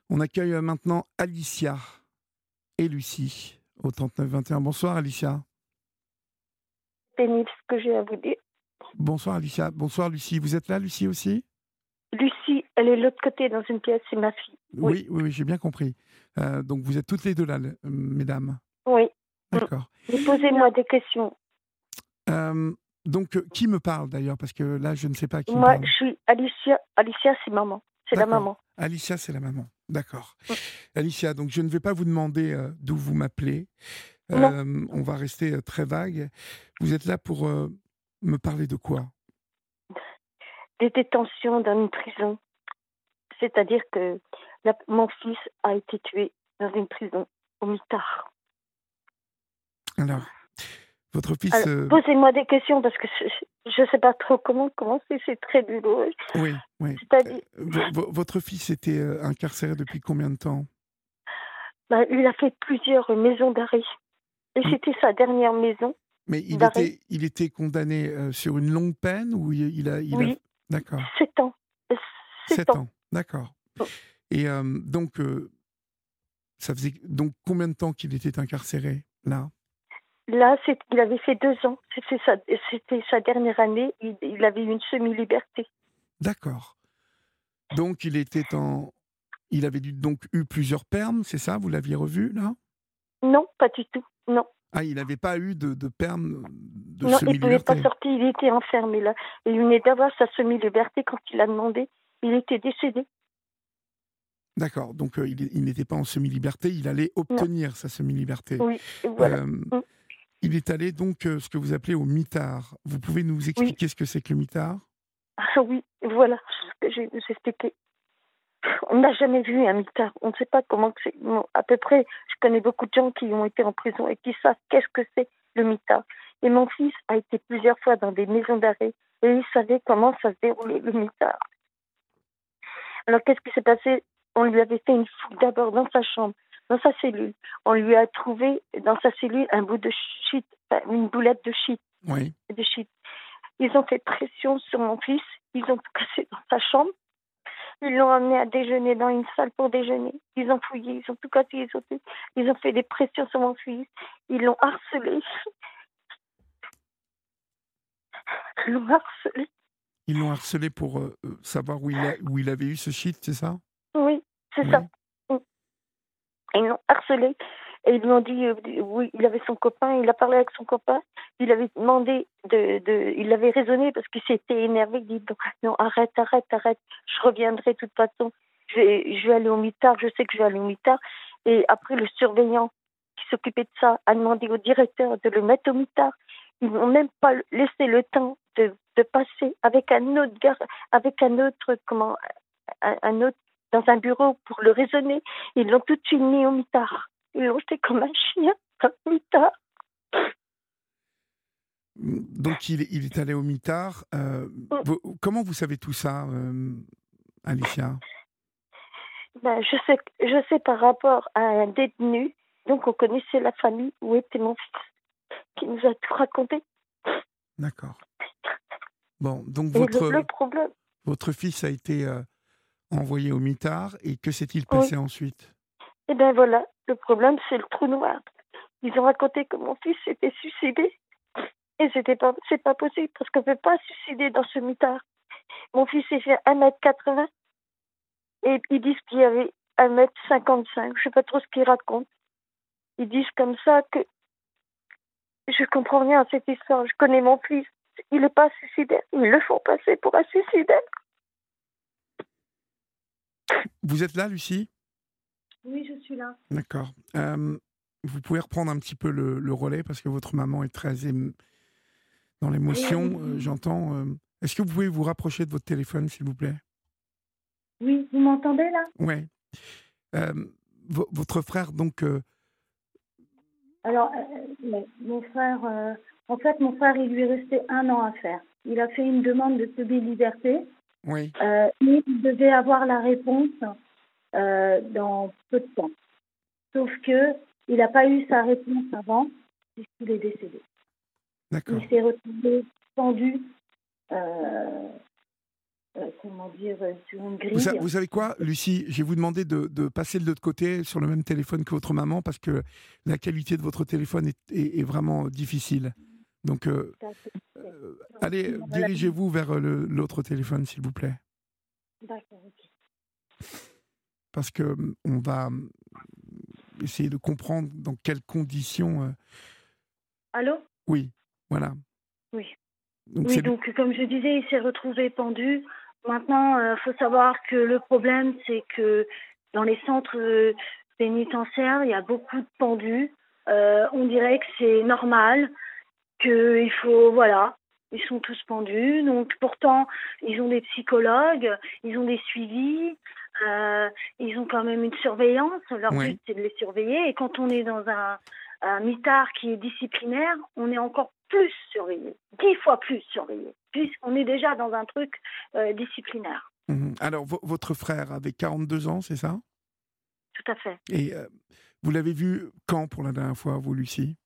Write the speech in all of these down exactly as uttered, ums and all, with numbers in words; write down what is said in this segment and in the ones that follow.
On accueille euh, maintenant Alicia et Lucie au trente-neuf vingt et un. Bonsoir Alicia. Pénible ce que j'ai à vous dire. Bonsoir Alicia. Bonsoir Lucie. Vous êtes là Lucie aussi? Lucie, elle est de l'autre côté dans une pièce, c'est ma fille. Oui, Oui, oui, oui, j'ai bien compris. Euh, donc vous êtes toutes les deux là, le- euh, mesdames. oui. Mm. D'accord. Mais posez-moi des questions. Euh, donc euh, qui me parle d'ailleurs? Parce que là, je ne sais pas qui me Moi, parle. je suis Alicia. Alicia, c'est maman. C'est la D'accord. maman. Alicia, c'est la maman. D'accord. Mm. Alicia, donc je ne vais pas vous demander euh, d'où vous m'appelez. Non, Euh, on va rester euh, très vague. Vous êtes là pour euh, me parler de quoi? des détentions dans une prison. C'est-à-dire que la- mon fils a été tué dans une prison au mitard. Alors, votre fils... Alors, euh, posez-moi des questions parce que je ne sais pas trop comment commencer. C'est très douloureux. Oui, oui. Euh, C'est-à-dire, vo- vo- votre fils était euh, incarcéré depuis combien de temps? bah, il a fait plusieurs maisons d'arrêt. Et Mm. c'était sa dernière maison Mais il d'arrêt. était, il était condamné euh, sur une longue peine ou il il a, il a... Oui, D'accord. sept ans. Sept Sept ans. ans. D'accord. Et euh, donc, euh, ça faisait donc combien de temps qu'il était incarcéré là? Là, c'est, il avait fait deux ans. C'était sa, c'était sa dernière année. Il, il avait eu une semi-liberté. D'accord. Donc, il était en, il avait dû- donc eu plusieurs permes, c'est ça? Vous l'aviez revu là? Non, pas du tout. Non. Ah, il n'avait pas eu de, de perme de Non, il ne pouvait pas semi-liberté. sortir. Il était enfermé là. Il venait d'avoir sa semi-liberté quand il a demandé. Il était décédé. D'accord, donc euh, il, il n'était pas en semi-liberté, il allait Non. obtenir sa semi-liberté. Oui, voilà. Euh, Mm. il est allé donc euh, ce que vous appelez au mitard. Vous pouvez nous Oui. expliquer ce que c'est que le mitard? Ah oui, voilà ce que j'ai vous expliqué. On n'a jamais vu un mitard. On ne sait pas comment que c'est. Bon, à peu près, je connais beaucoup de gens qui ont été en prison et qui savent qu'est-ce que c'est le mitard. Et mon fils a été plusieurs fois dans des maisons d'arrêt et il savait comment ça se déroulait le mitard. Alors qu'est-ce qui s'est passé? On lui avait fait une fouille d'abord dans sa chambre, dans sa cellule. On lui a trouvé dans sa cellule un bout de shit, enfin, une boulette de shit, Oui. de shit. Ils ont fait pression sur mon fils. Ils ont tout cassé dans sa chambre. Ils l'ont amené à déjeuner dans une salle pour déjeuner. Ils ont fouillé, ils ont tout cassé, ils ont, tout... ils ont fait des pressions sur mon fils. Ils l'ont harcelé. Ils l'ont harcelé. Ils l'ont harcelé pour euh, euh, savoir où il, a, où il avait eu ce shit, c'est ça? Oui, c'est Oui. ça. Ils l'ont harcelé. Et ils lui ont dit, euh, oui, il avait son copain, il a parlé avec son copain. Il avait demandé, de, de il avait raisonné parce qu'il s'était énervé. Il dit, non, non, arrête, arrête, arrête. Je reviendrai de toute façon. Je vais, je vais aller au mitard, je sais que je vais aller au mitard. Et après, le surveillant qui s'occupait de ça a demandé au directeur de le mettre au mitard. Ils n'ont même pas laissé le temps de, de passer avec un autre gars, avec un autre, comment, un, un autre, dans un bureau pour le raisonner. Ils l'ont tout de suite mis au mitard. Ils l'ont jeté comme un chien dans le mitard. Donc il, il est allé au mitard. Euh, vous- comment vous savez tout ça, euh, Alicia? Ben, je sais, je sais par rapport à un détenu. Donc on connaissait la famille où était mon fils, qui nous a tout raconté. D'accord. Bon, donc Et le, le votre, problème, votre fils a été euh, envoyé au mitard et que s'est-il oui. passé ensuite? Et ben voilà, le problème c'est le trou noir. Ils ont raconté que mon fils s'était suicidé. Et c'était pas, c'est pas possible parce qu'on ne peut pas se suicider dans ce mitard. Mon fils s'est fait un mètre quatre-vingts et ils disent qu'il y avait un mètre cinquante-cinq. Je sais pas trop ce qu'ils racontent. Ils disent comme ça que je comprends rien à cette histoire. Je connais mon fils. Il n'est pas suicidaire. Ils le font passer pour un suicidaire. Vous êtes là, Lucie? Oui, je suis là. D'accord. Euh, vous pouvez reprendre un petit peu le, le relais parce que votre maman est très émo- dans l'émotion, euh, j'entends. euh. Est-ce que vous pouvez vous rapprocher de votre téléphone, s'il vous plaît? Oui, vous m'entendez là? Ouais. Euh, vo- votre frère, donc, euh, Alors, euh, ouais, mon frère, euh, en fait, mon frère, il lui est resté un an à faire. Il a fait une demande de semi-liberté. oui, Euh, et il devait avoir la réponse euh, dans peu de temps. Sauf que il n'a pas eu sa réponse avant, puisqu'il est décédé. d'accord. Il s'est retrouvé pendu euh, euh, comment dire, euh, sur une Vous, sa- grille. vous savez quoi, Lucie? Je vais vous demander de, de passer de l'autre côté sur le même téléphone que votre maman parce que la qualité de votre téléphone est, est- est vraiment difficile. Donc, euh, euh, allez, dirigez-vous vers le- l'autre téléphone, s'il vous plaît. D'accord, ok. Parce que hum, on va hum, essayer de comprendre dans quelles conditions. euh, Allô? Oui, voilà. Oui. Donc, Oui, c'est. donc comme je disais, il s'est retrouvé pendu. Maintenant, il faut savoir que le problème, c'est que dans les centres euh, pénitentiaires, il y a beaucoup de pendus. Euh, on dirait que c'est normal, qu'il faut, voilà, ils sont tous pendus. Donc pourtant, ils ont des psychologues, ils ont des suivis, euh, ils ont quand même une surveillance. Leur but, Oui. c'est de les surveiller. Et quand on est dans un, un mitard qui est disciplinaire, on est encore plus surveillé, dix fois plus surveillé, puisqu'on est déjà dans un truc euh, disciplinaire. Mhm. Alors, vo- votre frère avait quarante-deux ans, c'est ça? Tout à fait. Et euh, vous l'avez vu quand pour la dernière fois, vous, Lucie?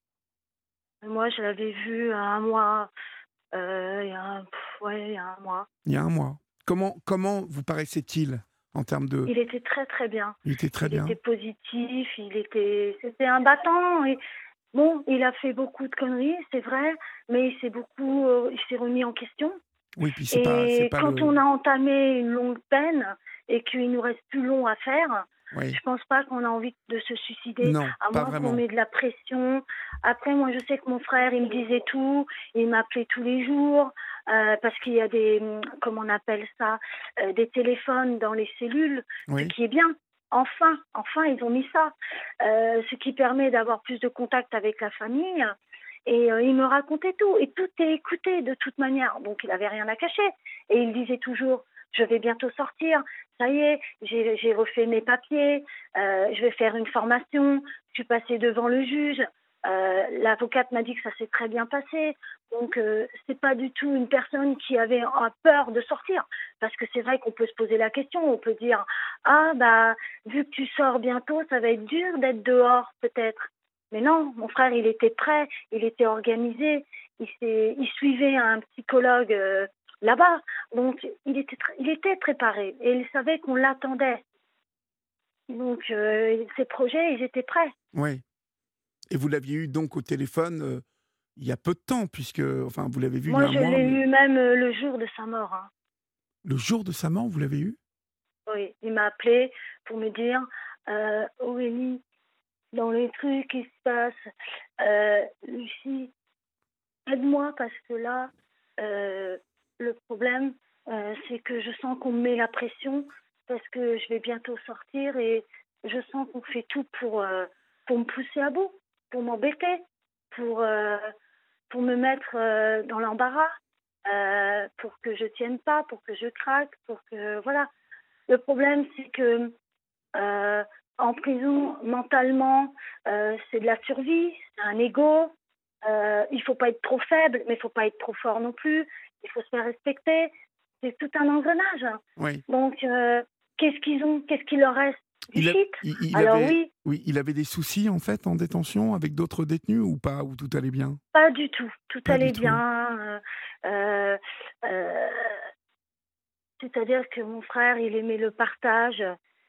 Moi, je l'avais vu à un mois, euh, il y a un, pff, ouais, il y a un mois. Il y a un mois. Comment, comment vous paraissait-il en termes de... Il était très très bien. Il était très Il était bien. positif, il était, c'était un battant. Et bon, il a fait beaucoup de conneries, c'est vrai, mais il s'est beaucoup, euh, il s'est remis en question. Oui, puis c'est pas, c'est Et pas quand le... on a entamé une longue peine et qu'il nous reste plus long à faire, Oui. je pense pas qu'on a envie de se suicider, Non, à pas moins qu'on vraiment. ait de la pression. Après, moi, je sais que mon frère, il me disait tout, il m'appelait tous les jours, euh, parce qu'il y a des, hum, comment on appelle ça, euh, des téléphones dans les cellules, ce Oui. qui est bien. Enfin, enfin, ils ont mis ça, euh, ce qui permet d'avoir plus de contact avec la famille. Et euh, il me racontait tout, et tout est écouté de toute manière, donc il avait rien à cacher. Et il disait toujours, je vais bientôt sortir, ça y est, j'ai j'ai refait mes papiers, euh, je vais faire une formation, je suis passée devant le juge, euh, l'avocate m'a dit que ça s'est très bien passé, donc euh, c'est pas du tout une personne qui avait euh, peur de sortir, parce que c'est vrai qu'on peut se poser la question, on peut dire, ah bah, vu que tu sors bientôt, ça va être dur d'être dehors peut-être. Mais non, mon frère, il était prêt, il était organisé, il, s'est- il suivait un psychologue euh, là-bas. Donc, il était, tr- il était préparé et il savait qu'on l'attendait. Donc, euh, ses projets, ils étaient prêts. Oui. Et vous l'aviez eu donc au téléphone euh, il y a peu de temps, puisque... Enfin, vous l'avez vu il y Moi, a un je mois, l'ai mais eu même euh, le jour de sa mort, hein. le jour de sa mort, vous l'avez eu? Oui, il m'a appelé pour me dire, euh, Aurélie, dans les trucs qui se passent, euh, Lucie, aide-moi parce que là, euh, le problème, euh, c'est que je sens qu'on me met la pression parce que je vais bientôt sortir et je sens qu'on fait tout pour, euh, pour me pousser à bout, pour m'embêter, pour, euh, pour me mettre euh, dans l'embarras, euh, pour que je tienne pas, pour que je craque, pour que voilà. Le problème, c'est que euh, en prison, mentalement, euh, c'est de la survie, c'est un ego. Euh, il faut pas être trop faible, mais il faut pas être trop fort non plus. Il faut se faire respecter. C'est tout un engrenage. Oui. Donc, euh, qu'est-ce qu'ils ont? Qu'est-ce qu'il leur reste? Du Il, a- shit. il, il Alors avait... oui, Oui, il avait des soucis, en fait, en détention avec d'autres détenus ou pas? Ou tout allait bien? pas du tout. Tout Pas du allait tout. bien. Euh, euh, euh, c'est-à-dire que mon frère, il aimait le partage.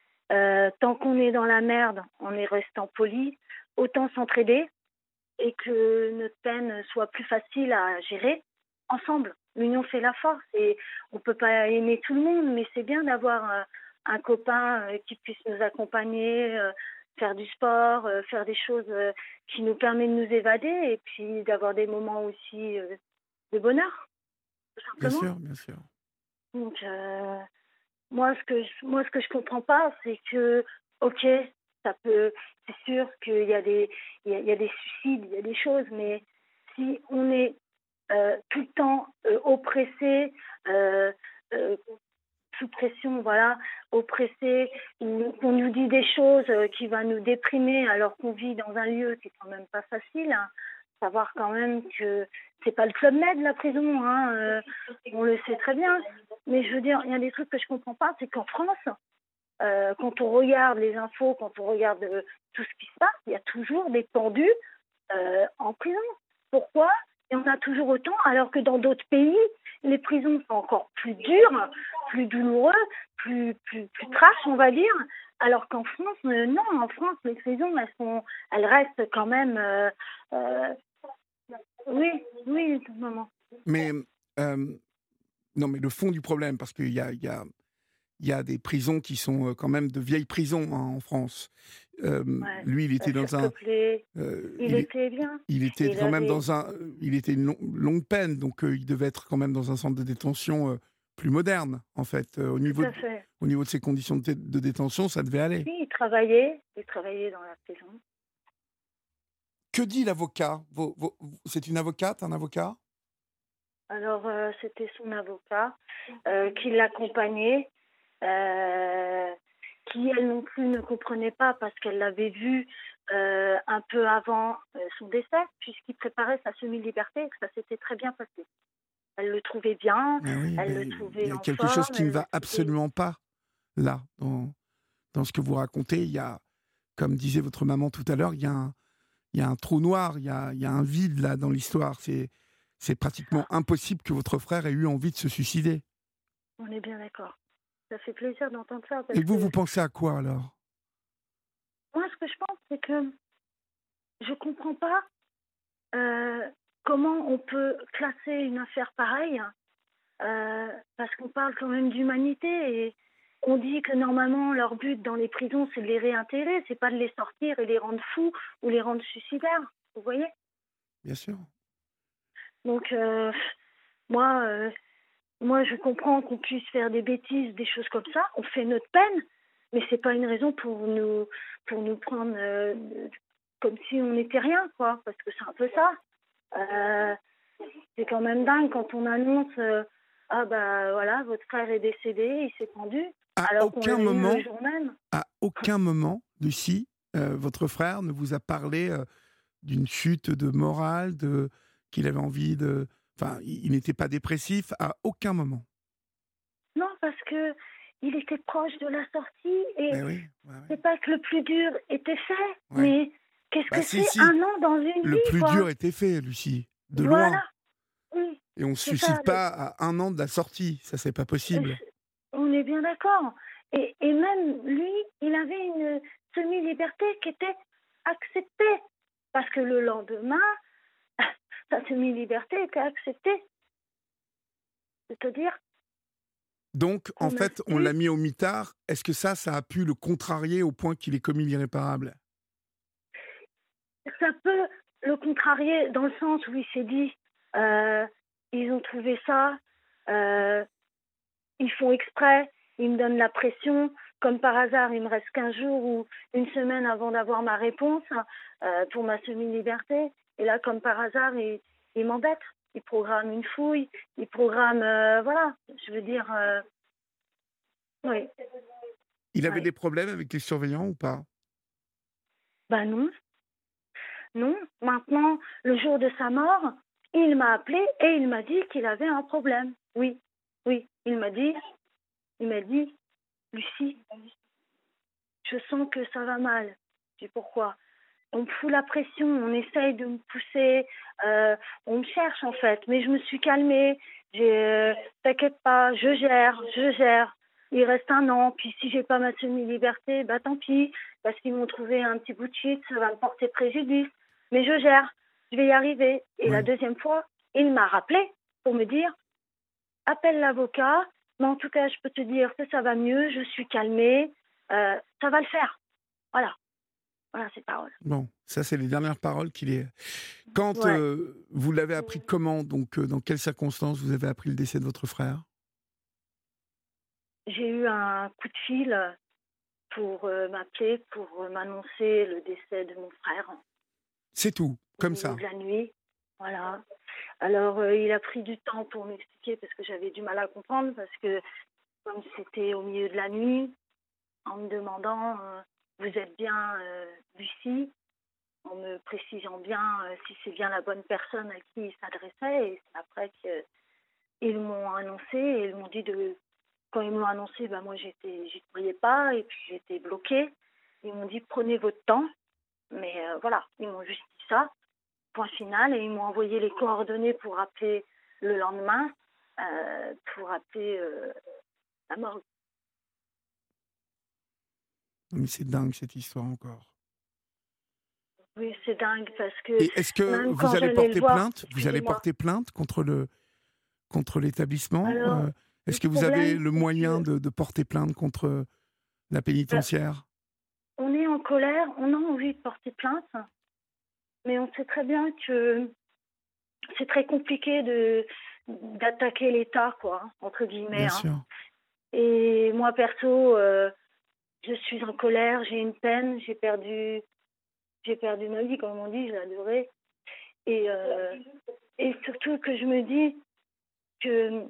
Euh, tant qu'on est dans la merde, on est restant poli. Autant s'entraider et que notre peine soit plus facile à gérer ensemble. L'union fait la force et on ne peut pas aimer tout le monde, mais c'est bien d'avoir euh, un copain euh, qui puisse nous accompagner, euh, faire du sport, euh, faire des choses euh, qui nous permettent de nous évader et puis d'avoir des moments aussi euh, de bonheur, tout Bien simplement. sûr, bien sûr. Donc, euh, moi, ce que je, moi, ce que je comprends pas, c'est que, ok, ça peut, c'est sûr qu'il y a des, il y a, il y a des suicides, il y a des choses, mais si on est euh, tout le temps euh, oppressé, euh, euh, sous pression, voilà, oppressé, ou qu'on nous dit des choses euh, qui va nous déprimer alors qu'on vit dans un lieu qui est quand même pas facile, hein. Savoir quand même que c'est pas le Club Med, la prison, hein, euh, on le sait très bien. Mais je veux dire, il y a des trucs que je comprends pas, c'est qu'en France, euh, quand on regarde les infos, quand on regarde euh, tout ce qui se passe, il y a toujours des pendus euh, en prison. Pourquoi? il y en a toujours autant, alors que dans d'autres pays, les prisons sont encore plus dures, plus douloureux, plus, plus, plus trash, on va dire. Alors qu'en France, euh, non, en France, les prisons, elles sont, elles restent quand même, euh, euh, oui, oui, maman. Mais, euh, non, mais le fond du problème, parce qu'il y a, il y a, il y a des prisons qui sont euh, quand même de vieilles prisons hein, en France. Euh, Ouais, lui, il était euh, dans un, surpeuplé, euh, il il, est- était bien. il était Il quand même avait, dans un, il était une long- longue peine, donc euh, il devait être quand même dans un centre de détention euh, plus moderne, en fait, euh, au tout niveau à de, fait. au niveau de ses conditions de, dé- de détention, ça devait aller. Oui, il travaillait, il travaillait dans la prison. Que dit l'avocat? Vos- vos- C'est une avocate, un avocat? Alors, euh, c'était son avocat euh, qui l'accompagnait, euh, qui, elle non plus, ne comprenait pas parce qu'elle l'avait vu euh, un peu avant euh, son décès, puisqu'il préparait sa semi-liberté et que ça s'était très bien passé. Elle le trouvait bien, Ah oui, elle mais le il y trouvait a en quelque chose forme, qui ne elle le va trouvait... absolument pas là, dans, dans ce que vous racontez. Il y a, comme disait votre maman tout à l'heure, il y a un, il y a un trou noir, il y a, il y a un vide là dans l'histoire. C'est, c'est pratiquement impossible que votre frère ait eu envie de se suicider. On est bien d'accord. Ça fait plaisir d'entendre ça parce Et vous, que vous pensez à quoi alors? moi, ce que je pense, c'est que je comprends pas euh, comment on peut classer une affaire pareille. Euh, parce qu'on parle quand même d'humanité et on dit que normalement leur but dans les prisons c'est de les réintégrer, c'est pas de les sortir et les rendre fous ou les rendre suicidaires, vous voyez. Bien sûr. Donc euh, moi, euh, moi je comprends qu'on puisse faire des bêtises, des choses comme ça, on fait notre peine, mais c'est pas une raison pour nous pour nous prendre euh, comme si on n'était rien quoi, parce que c'est un peu ça. Euh, c'est quand même dingue quand on annonce euh, ah bah voilà, votre frère est décédé, il s'est pendu, À alors qu'on aucun l'a eu le moment, jour même. à aucun moment, Lucie, euh, votre frère ne vous a parlé euh, d'une chute de morale, de qu'il avait envie de. Enfin, il, il n'était pas dépressif à aucun moment. Non, parce que il était proche de la sortie et Eh oui, ouais, ouais. c'est pas que le plus dur était fait, Ouais. mais qu'est-ce Bah que si, c'est si. un an dans une Le vie, plus quoi. dur était fait, Lucie, de loin. Voilà, oui, Et on ne se c'est ça. suicide le- pas à un an de la sortie, ça c'est pas euh, possible. c'est- On est bien d'accord. Et, et même lui, il avait une semi-liberté qui était acceptée. Parce que le lendemain, sa semi-liberté était acceptée. C'est-à-dire Donc, en qu'on a fait, on su, l'a mis au mitard. Est-ce que ça, ça a pu le contrarier au point qu'il ait commis l'irréparable? ça peut le contrarier dans le sens où il s'est dit, euh, ils ont trouvé ça, euh, ils font exprès, ils me donnent la pression. Comme par hasard, il me reste quinze jours ou une semaine avant d'avoir ma réponse euh, pour ma semi-liberté. Et là, comme par hasard, il, il m'embête. Il programme une fouille, il programme, euh, voilà, je veux dire, euh, oui, Il avait oui. des problèmes avec les surveillants ou pas? Ben non, non. Maintenant, le jour de sa mort, il m'a appelé et il m'a dit qu'il avait un problème. Oui, oui, il m'a dit, il m'a dit, Lucie, je sens que ça va mal. Je dis pourquoi? On me fout la pression, on essaye de me pousser, euh, on me cherche en fait, mais je me suis calmée. J'ai, euh, t'inquiète pas, je gère, je gère. Il reste un an, puis si j'ai pas ma semi-liberté, bah tant pis, parce qu'ils m'ont trouvé un petit bout de shit, ça va me porter préjudice. Mais je gère, je vais y arriver. Et la Oui. deuxième fois, il m'a rappelé pour me dire, appelle l'avocat, mais en tout cas, je peux te dire que ça va mieux, je suis calmée, euh, ça va le faire. Voilà, voilà ces paroles. Bon, ça c'est les dernières paroles qu'il est. Quand Ouais. euh, vous l'avez appris comment, donc euh, dans quelles circonstances vous avez appris le décès de votre frère? J'ai eu un coup de fil pour euh, m'appeler, pour euh, m'annoncer le décès de mon frère C'est tout, au comme milieu ça. de la nuit. Voilà. Alors, euh, il a pris du temps pour m'expliquer parce que j'avais du mal à comprendre parce que comme c'était au milieu de la nuit, en me demandant euh, vous êtes bien euh, Lucie, en me précisant bien euh, si c'est bien la bonne personne à qui il s'adressait. Et c'est après qu'ils m'ont annoncé et ils m'ont dit de... Quand ils m'ont annoncé, ben moi j'étais, j'y croyais pas et puis j'étais bloquée. Ils m'ont dit prenez votre temps, mais euh, voilà, ils m'ont juste dit ça pour point final, et ils m'ont envoyé les coordonnées pour appeler le lendemain, euh, pour appeler euh, la morgue. Mais c'est dingue cette histoire encore. Oui, c'est dingue parce que Et est-ce que même vous quand allez j'allais le porter voir, plainte Vous allez excusez-moi. porter plainte contre le contre l'établissement Alors, euh, le Est-ce que vous avez problème, le c'est moyen que de, de porter plainte contre la euh, pénitentiaire? on est en colère, on a envie de porter plainte, mais on sait très bien que c'est très compliqué de d'attaquer l'État, quoi, entre guillemets. Bien Hein. sûr. Et moi, perso, euh, je suis en colère, j'ai une peine, j'ai perdu, j'ai perdu ma vie, comme on dit, je l'ai adorée. Et, euh, et surtout que je me dis que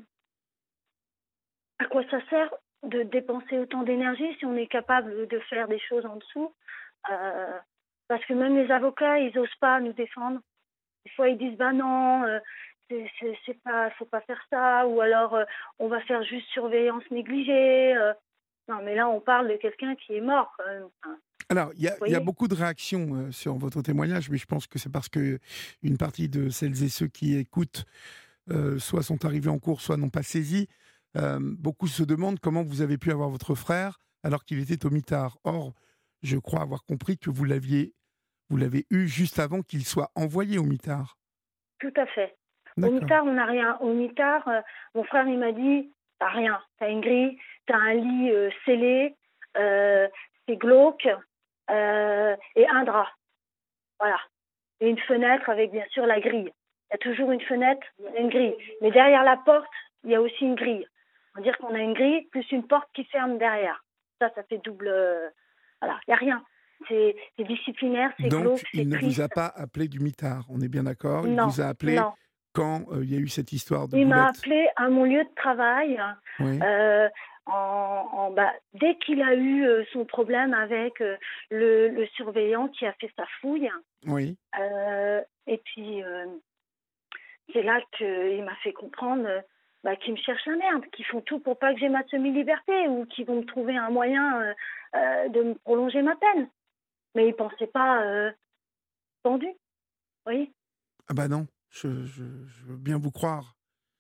à quoi ça sert de dépenser autant d'énergie si on est capable de faire des choses en dessous. Euh, parce que même les avocats, ils n'osent pas nous défendre. Des fois, ils disent, bah non, euh, c'est, c'est, c'est pas, faut pas faire ça, ou alors euh, on va faire juste surveillance négligée. euh. Non, mais là, on parle de quelqu'un qui est mort, quand même. Enfin, Alors, il y, vous a- il y a voyez? beaucoup de réactions euh, sur votre témoignage, mais je pense que c'est parce que une partie de celles et ceux qui écoutent euh, soit sont arrivés en cours, soit n'ont pas saisi. Euh, beaucoup se demandent comment vous avez pu avoir votre frère alors qu'il était au mitard. Or, je crois avoir compris que vous l'aviez, vous l'avez eu juste avant qu'il soit envoyé au mitard. Tout à fait. Au D'accord. mitard, on n'a rien. Au mitard, euh, mon frère, il m'a dit, t'as rien. T'as une grille, t'as un lit euh, scellé, euh, c'est glauque, euh, et un drap. Voilà. Et une fenêtre avec, bien sûr, la grille. Il y a toujours une fenêtre et une grille. Mais derrière la porte, il y a aussi une grille. On va dire qu'on a une grille plus une porte qui ferme derrière. Ça, ça fait double... euh, Voilà, il n'y a rien. C'est, c'est disciplinaire, c'est Donc, glauque, il c'est ne vous a triste. pas appelé du mitard, on est bien d'accord? Il Non, vous a appelé non. quand euh, il y a eu cette histoire de Il m'a boulette? appelé à mon lieu de travail Oui, euh, en, en, bah, dès qu'il a eu euh, son problème avec euh, le, le surveillant qui a fait sa fouille. oui. Euh, et puis, euh, c'est là qu'il m'a fait comprendre euh, bah, qu'ils me cherchent la merde, qu'ils font tout pour pas que j'ai ma semi-liberté ou qu'ils vont me trouver un moyen euh, euh, de me prolonger ma peine. Mais ils ne pensaient pas euh, pendu, vous voyez. Ah bah non, je, je, je veux bien vous croire.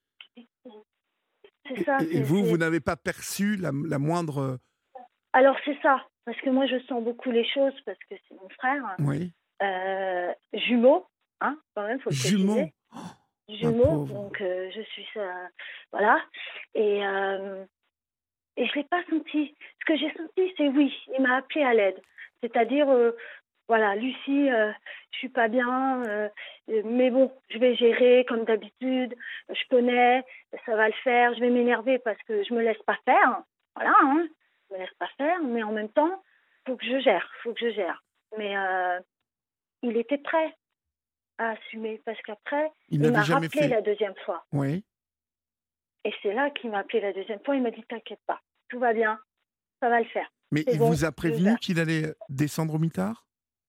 C'est Et, ça, et- et c'est... vous, vous c'est... n'avez pas perçu la, la moindre... Alors c'est ça, parce que moi je sens beaucoup les choses, parce que c'est mon frère, Oui. euh, jumeau, hein, quand même, faut le Jumeau. préciser, Oh, ma jumeau, pauvre. donc euh, je suis ça, voilà, et, euh, et je l'ai pas senti. Ce que j'ai senti, c'est oui, il m'a appelé à l'aide, c'est-à-dire, euh, voilà, Lucie, euh, je suis pas bien, euh, mais bon, je vais gérer comme d'habitude, je connais, ça va le faire, je vais m'énerver parce que je me laisse pas faire, voilà, hein. Je me laisse pas faire, mais en même temps, faut que je gère, faut que je gère. Mais euh, il était prêt à assumer parce qu'après, Il il n'avait m'a jamais rappelé fait. la deuxième fois. Oui. Et c'est là qu'il m'a appelé la deuxième fois. Il m'a dit t'inquiète pas, tout va bien, ça va le faire. Mais C'est il bon, vous a je prévenu gère. qu'il allait descendre au mitard?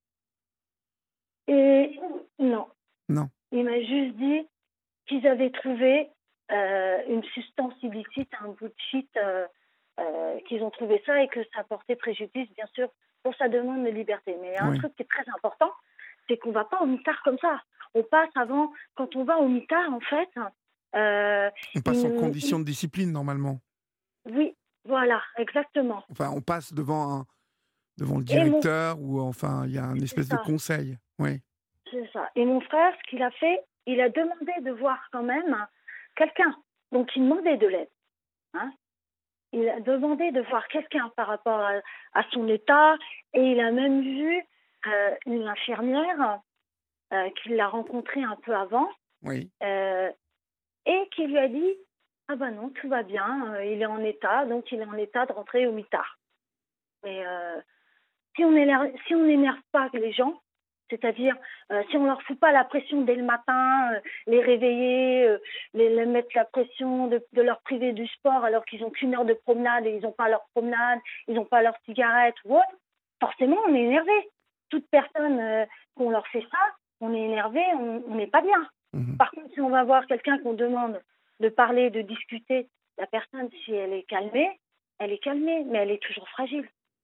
Et non, Non. il m'a juste dit qu'ils avaient trouvé euh, une substance illicite, un bout de shit, euh, euh, qu'ils ont trouvé ça et que ça portait préjudice, bien sûr, pour sa demande de liberté. Mais il y a un Oui. truc qui est très important, c'est qu'on ne va pas au mitard comme ça. On passe avant, quand on va au mitard, en fait, euh, On passe en il, condition il, de discipline, normalement. oui, voilà, exactement. Enfin, on passe devant, un, devant le Et mon, directeur ou enfin, il y a un c'est espèce de ça, conseil. Oui. c'est ça. Et mon frère, ce qu'il a fait, il a demandé de voir quand même quelqu'un. Donc, il demandait de l'aide. Hein. Il a demandé de voir quelqu'un par rapport à, à son état et il a même vu euh, une infirmière euh, qui l'a rencontrée un peu avant Oui. euh, et qui lui a dit ah ben non, tout va bien, euh, il est en état, donc il est en état de rentrer au mitard. Mais euh, si on énerve, si on n'énerve pas les gens, c'est-à-dire euh, si on leur fout pas la pression dès le matin, euh, les réveiller, euh, les, les mettre la pression de, de leur priver du sport alors qu'ils n'ont qu'une heure de promenade et ils n'ont pas leur promenade, ils n'ont pas leur cigarette ou autre, forcément on est énervé. Toute personne euh, qu'on leur fait ça, on est énervé, on n'est pas bien. Mhm. Par contre, si on va voir quelqu'un qu'on demande de parler, de discuter, la personne, si elle est calmée, elle est calmée, mais elle est toujours fragile.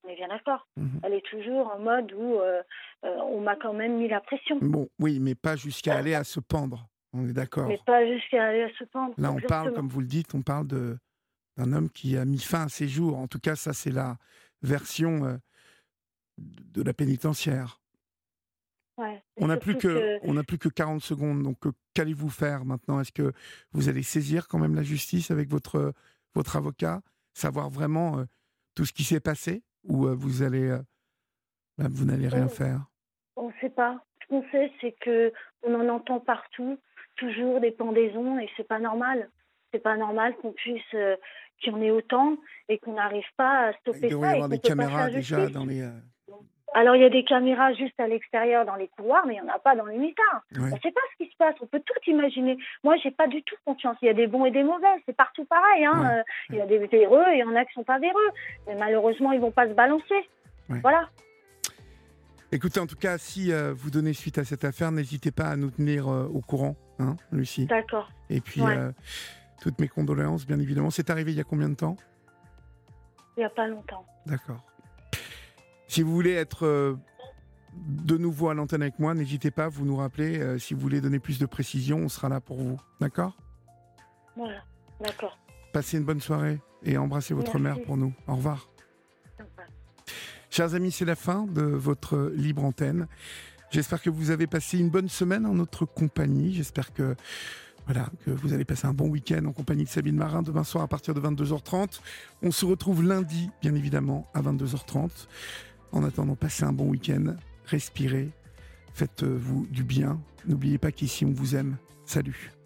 On est bien d'accord. Mmh. Elle est toujours en mode où euh, euh, on m'a quand même mis la pression. Bon, oui, mais pas jusqu'à aller à se pendre. On est Mais d'accord. pas jusqu'à aller à se pendre. Là, on parle, Exactement. comme vous le dites, on parle de, d'un homme qui a mis fin à ses jours. En tout cas, ça, c'est la version euh, de la pénitentiaire. Ouais. Et On n'a plus surtout que, que on n'a plus que quarante secondes. Donc, euh, qu'allez-vous faire maintenant? Est-ce que vous allez saisir quand même la justice avec votre, votre avocat, savoir vraiment euh, tout ce qui s'est passé, ou euh, vous allez, euh, là, vous n'allez rien faire? on ne sait pas. Ce qu'on sait, c'est que on en entend partout, toujours des pendaisons, et c'est pas normal. C'est pas normal qu'on puisse, euh, qu'il y en ait autant et qu'on n'arrive pas à Il stopper devrait y ça et avoir qu'on des peut pas caméras faire déjà justice. dans les. euh, Alors il y a des caméras juste à l'extérieur dans les couloirs, mais il n'y en a pas dans les mitards. ouais. On ne sait pas ce qui se passe. On peut tout imaginer. Moi, j'ai pas du tout confiance. Il y a des bons et des mauvais. C'est partout pareil. Hein. Ouais. Euh, il y a des véreux et il y en a qui sont pas véreux. Mais malheureusement, ils vont pas se balancer. Ouais. Voilà. Écoutez, en tout cas, si euh, vous donnez suite à cette affaire, n'hésitez pas à nous tenir euh, au courant, hein, Lucie. D'accord. Et puis, Ouais. euh, toutes mes condoléances, bien évidemment. C'est arrivé il y a combien de temps? Il n'y a pas longtemps. D'accord. Si vous voulez être euh, de nouveau à l'antenne avec moi, n'hésitez pas, vous nous rappelez. Euh, si vous voulez donner plus de précision, on sera là pour vous. D'accord? Voilà. D'accord. Passez une bonne soirée et embrassez votre Merci. mère pour nous. Au revoir. Sympa. Chers amis, c'est la fin de votre libre antenne. J'espère que vous avez passé une bonne semaine en notre compagnie. J'espère que, voilà, que vous allez passer un bon week-end en compagnie de Sabine Marin demain soir à partir de vingt-deux heures trente. On se retrouve lundi, bien évidemment, à vingt-deux heures trente. En attendant, passez un bon week-end, respirez, faites-vous du bien. N'oubliez pas qu'ici, on vous aime. Salut.